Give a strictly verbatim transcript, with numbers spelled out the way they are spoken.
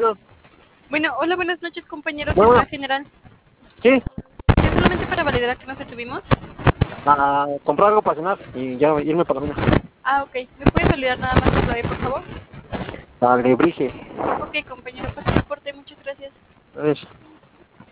Bueno, Bueno, hola, buenas noches, compañero bueno, fiscal general. sí, Es solamente para validar que nos detuvimos. a comprar algo para cenar y ya irme para la mina. Ah, ok. ¿Me puedes validar nada más el horario, por favor? Alebrije. Ok, compañero, pasa el reporte. Muchas gracias. Eso.